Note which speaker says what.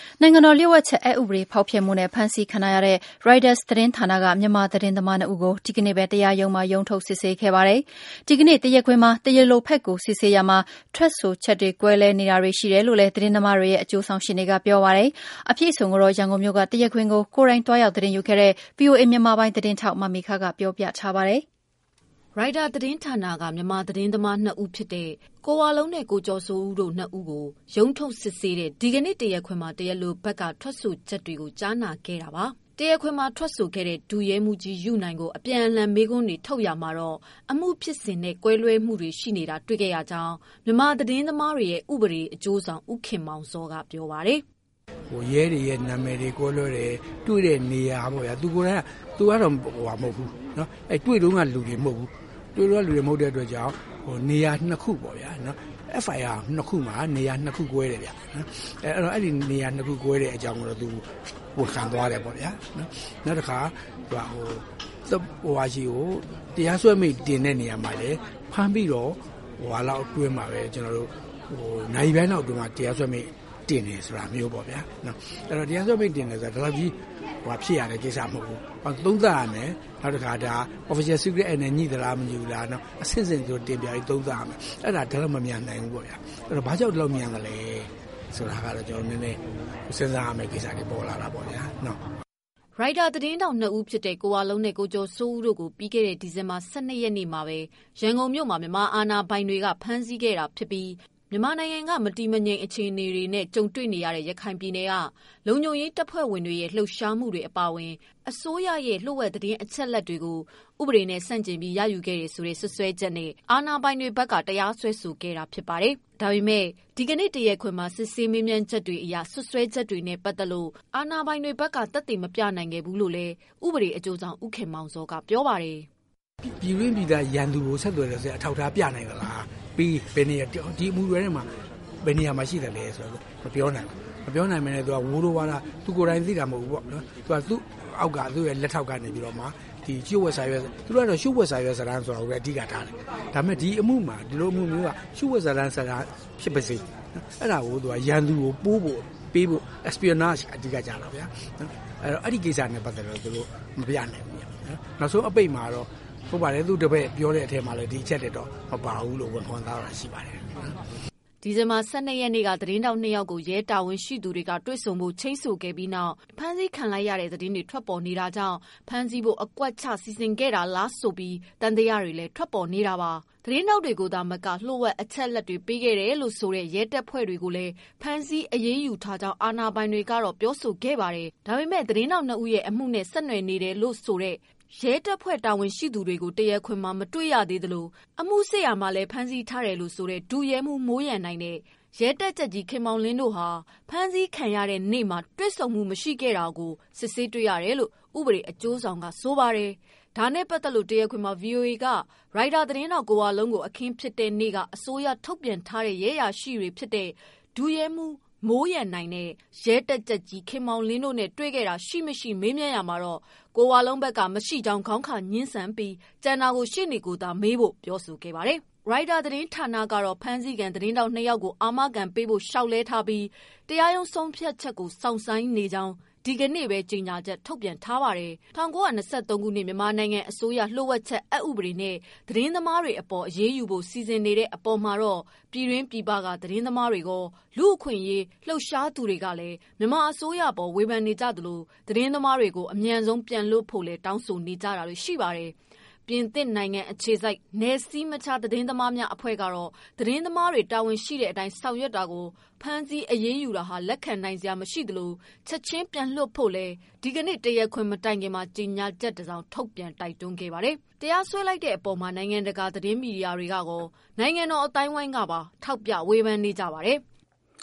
Speaker 1: နိုင်ငံတော်လျှို့ဝှက်ချက်အက်ဥပဒေဖောက်ဖျက်မှုနဲ့ဖမ်းဆီးခံရတဲ့ Reuters သတင်းဌာနကမြန်မာသတင်းသမား2ဦးကိုဒီကနေ့ပဲတရားရုံးမှာရုံးထုတ်စစ်ဆေးခဲ့ပါတယ်။ဒီကနေ့တရားခွင်မှာတရားလိုဘက်ကိုစစ်ဆေးရမှာထွက်ဆိုချက်တွေကွဲလွဲနေတာတွေရှိတယ်လို့လည်းသတင်းသမားတွေရဲ့အကျိုးဆောင်ရှေ့နေကပြောပါတယ်။အပြည့်အစုံကိုရန်ကုန်မြို့ကတရားခွင်ကိုကိုယ်တိုင်တွားရောက်သတင်းယူခဲ့တဲ့ VOA မြန်မာပိုင်းသတင်းထောက်မမေခကပြောပြထားပါတယ်။
Speaker 2: ရိုက်တာသတင်းဌာနကမြန်မာသတင်းသမား2ဦးဖြစ်တဲ့ကိုဝါလုံးနဲ့ကိုကျော်စိုးဦးတို့2ဦးကိုရုံးထုတ်စစ်ဆေးတဲ့ဒီကနေ့တရားခွင်မှာတရားလိုဘက်ကထွက်ဆိုချက်တွေကိုကြားနာခဲ့တာပါ။တရားခွင်မှာထွက်ဆိုခဲ့တဲ့ဒုရဲမှုကြီးယူနိုင်ကိုအပြန်အလှန်မေးခွန်းတွေထုတ်ရမှာတော့အမှုဖြစ်စဉ်နဲ့ကွဲလွဲမှုတွေရှိနေတာတွေ့ခဲ့ရကြောင်းမြန်မာသတင်းသမားတွေရဲ့ဥပဒေအကျိုးဆောင်ဦးခင်မောင်စောကပြောပါတယ်
Speaker 3: ။ရဲတွေရဲ့နာမည်တွေကိုလွှဲတယ်တွေ့တဲ့နေရာပေါ့ဗျာသူကတော့မဟုတ်ဘူးเนาะတွေ့တော့ကလူတွေမဟုတ်ဘူးတွေ့တော့လူတွေမဟုတ်တဲ့အတွက်ကြောင့်နေရာနှစ်ခုပေါ့ဗျာเนาะ FIR နှစ်ခုမှာနေရာနှစ်ခု꿰တယ်ဗျာနော်အဲ့ဒီနေရာနှစ်ခု꿰တဲ့အကြောင်းကိုတော့သူဝန်ခံသွားတယ်ပေါ့ဗျာနော်နောက်တစ်ခါရှိကိုတရားစွဲမိတင်တဲ့နေရာမှာလေဖမ်းပြီးတော့လောက်အတွင်းမှာပဲကျွန်တော်တို့နိုင်ပိုင်းလောက်အတွင်းမှာတရားစွဲမိတင်နေဆိုတာမျိုးပေါ့ဗျာနော်အဲ့တော့တရားစွဲမိတင်နေဆိုတာဒါကြီးဖြစ်ရတဲ့ကိစ္စမဟုတ်ဘူးသုံးသပ်ရမယ်နောက်တစ်ခါဒါ official secret နဲ့ညှိသလားမညှိဘူးလားနော်အဆင့်ဆင့်တင်ပြပြီးသုံးသပ်ရမယ်အဲ့ဒါတော့မမြန်နိုင်ဘူးပေါ့ဗျာအဲ့တော့ဘာကြောင့်ဒီလောက်မြန်သလဲဆိုတာကတော့ကျွန်တော်နည်းနည်းစဉ်းစားရမယ်ကိစ္စတွေပေါ်လာတာပေါ့ဗျာနော်
Speaker 2: ရိုက်တာသတင်းတောင်2ဦးဖြစ်တဲ့ကိုဝါလုံးနဲ့ကိုကျော်စိုးဦးတို့ကိုပြီးခဲ့တဲ့ဒီဇင်ဘာ12ရက်နေ့မှာပဲရန်ကုန်မြို့မှာမြန်မာအာဏာပိုင်တွေကဖမ်းဆီးခဲ့တာဖြစ်ပြီးမြန်မာနိုင်ငံကမတည်မငြိမ်အခြေအနေတွေနဲ့ကြုံတွေ့နေရတဲ့ရခိုင်ပြည်နယ်ကလုံခြုံရေးတပ်ဖွဲ့ဝင်တွေရဲ့လှုပ်ရှားမှုတွေအပါအဝင်အစိုးရရဲ့လှုပ်ဝက်သတင်းအချက်အလက်တွေကိုဥပဒေနဲ့ဆန့်ကျင်ပြီးရယူခဲ့တဲ့ဆိုတဲ့ဆွဆွဲချက်နဲ့အာဏာပိုင်တွေဘက်ကတရားစွဲဆိုခဲ့တာဖြစ်ပါတယ်။ဒါပေမဲ့ဒီကနေ့တရားခွင်မှာစစ်ဆေးမေးမြန်းချက်တွေအရဆွဆွဲချက်တွေနဲ့ပတ်သက်လို့အာဏာပိုင်တွေဘက်ကသက်သေမပြနိုင်ခဲ့ဘူးလို့လည်းဥပဒေအကျိုးဆောင်ဦးခင်မောင်စောကပြောပါတယ်
Speaker 3: ။ပြည်တွင်းပြည်သားရန်သူကိုဆက်သွယ်တဲ့အထောက်အထားပြနိုင်သလားပြီးဘယ်နေရာဒီအမှုတွေထဲမှာဘယ်နေရာမှာရှိတယ်လဲဆိုတော့မပြောနိုင်မနဲ့သူကဝိုးလိုဝါတာသူကိုယ်တိုင်သိတာမဟုတ်ဘူးပေါ့နော်သူအောက်ကသူ့ရဲ့လက်ထောက်ကနေပြီးတော့မှဒီရှုပ်ဝက်စာရွက်သူတို့ကတော့ရှုပ်ဝက်စာရွက်စာတမ်းဆိုတာကိုပဲအဓိကထားတယ်ဒါပေမဲ့ဒီအမှုမှာဒီလိုအမှုမျိုးကရှုပ်ဝက်စာတမ်းဖြစ်ပါစေအဲ့ဒါကိုသူကရန်သူကိုပိုးဖို့ပေးဖို့ espionage အဓိကကြတာဗျာအဲ့တော့အဲ့ဒီကိစ္စနဲ့ပတ်သက်လို့သူတို့မပြနိုင်ဘူးနောက်ဆုံးအပိတ်မှာတော့ဟုတ်ပါတယ်သူတပည့်ပြောတဲ့အထက်မှာလည်းဒီအချက်တွေတော့မပါဘူးလို့ဝန်ခံသားတာရှိပါတယ်
Speaker 2: ဒီဇင်ဘာ12ရက်နေ့ကသတင်းတောက်2ယောက်ကိုရဲတာဝန်ရှိသူတွေကတွေ့ဆုံဖို့ချိတ်ဆိုခဲ့ပြီးနောက်ဖမ်းဆီးခံလိုက်ရတဲ့သတင်းတွေထွက်ပေါ်နေတာကြောင့်ဖမ်းဆီးဖို့အကွက်ချစီစဉ်ခဲ့တာလားဆိုပြီးတန်တရားတွေလည်းထွက်ပေါ်နေတာပါသတင်းတောက်တွေကိုသာမကလှုပ်ဝက်အချက်လက်တွေပေးခဲ့တယ်လို့ဆိုတဲ့ရဲတပ်ဖွဲ့တွေကိုလည်းဖမ်းဆီးအရေးယူထားကြောင်းအာဏာပိုင်တွေကတော့ပြောဆိုခဲ့ပါတယ်ဒါပေမဲ့သတင်းတောက်2ဦးရဲ့အမှုနဲ့ဆက်နွယ်နေတယ်လို့ဆိုတဲ့ရဲတပ်ဖွဲ့တာဝန်ရှိသူတွေကိုတရားခွင်မှာမတွေ့ရသေးသလိုအမှုစစ်ရာမှာလည်းဖမ်းဆီးထားတယ်လို့ဆိုတဲ့ဒုရဲမှုမိုးရန်နိုင်တဲ့ရဲတပ်ကြပ်ကြီးခင်မောင်လင်းတို့ဟာဖမ်းဆီးခံရတဲ့နေ့မှာတွေ့ဆုံမှုမရှိခဲ့တာကိုစစ်ဆေးတွေ့ရတယ်လို့ဥပဒေအကျိုးဆောင်ကဆိုပါတယ်။ဒါနဲ့ပတ်သက်လို့တရားခွင်မှာ VOA ကရိုက်တာသတင်းတော်ကိုဝါလုံးကိုအခင်းဖြစ်တဲ့နေ့ကအစိုးရထုတ်ပြန်ထားတဲ့ရဲရရှိတွေဖြစ်တဲ့ဒုရဲမှုမိုးရန်နိုင်နဲ့ရဲတက်ကြပ်ကြီးခင်မောင်လင်းတို့နဲ့တွေ့ခဲ့တာရှိမရှိမေးမြန်းရမှာတော့ကိုဝါလုံးဘက်ကမရှိကြောင်းခေါင်းခါညှင်းဆန်ပြီးကျန်တာကိုရှေ့နေကိုသာမေးဖို့ပြောဆိုခဲ့ပါတယ်။ရိုက်တာသတင်းဌာနကတော့ဖမ်းဆီးခံသတင်းတောက်2ယောက်ကိုအာမခံပေးဖို့ရှောက်လဲထားပြီးတရားရုံးဆုံးဖြတ်ချက်ကိုစောင့်ဆိုင်းနေကြောင်းဒီကနေ့ပဲကြေညာချက်ထုတ်ပြန်ထားပါတယ်။1923ခုနှစ်မြန်မာနိုင်ငံအစိုးရလှုပ်ဝက်ချက်အက်ဥပဒေနဲ့သတင်းသမားတွေအပေါ်အရေးယူဖို့စီစဉ်နေတဲ့အပေါ်မှာတော့ပြည်တွင်းပြည်ပကသတင်းသမားတွေကလူအခွင့်အရေးလှုပ်ရှားသူတွေကလည်းမြန်မာအစိုးရပေါ်ဝေဖန်နေကြသလိုသတင်းသမားတွေကိုအမြန်ဆုံးပြန်လွှတ်ဖို့လည်းတောင်းဆိုနေကြတာတွေရှိပါတယ်။ပြင်သစ်နိုင်ငံအခြေစိုက်နယ်စည်းမခြားသတင်းသမားများအဖွဲ့ကတော့သတင်းသမားတွေတာဝန်ရှိတဲ့အတိုင်းဆောင်ရွက်တာကိုဖမ်းဆီးအရေးယူတာဟာလက်ခံနိုင်စရာမရှိသလိုချက်ချင်းပြန်လွှတ်ဖို့လဲဒီကနေ့တရားခွင်မတိုင်ခင်မှာကြေညာချက်တစ်စောင်ထုတ်ပြန်တိုက်တွန်းခဲ့ပါတယ်။တရားစွဲလိုက်တဲ့အပေါ်မှာနိုင်ငံတကာသတင်းမီဒီယာတွေကနိုင်ငံတော်အတိုင်းဝိုင်းကပါထောက်ပြဝေဖန်နေကြပါတယ်။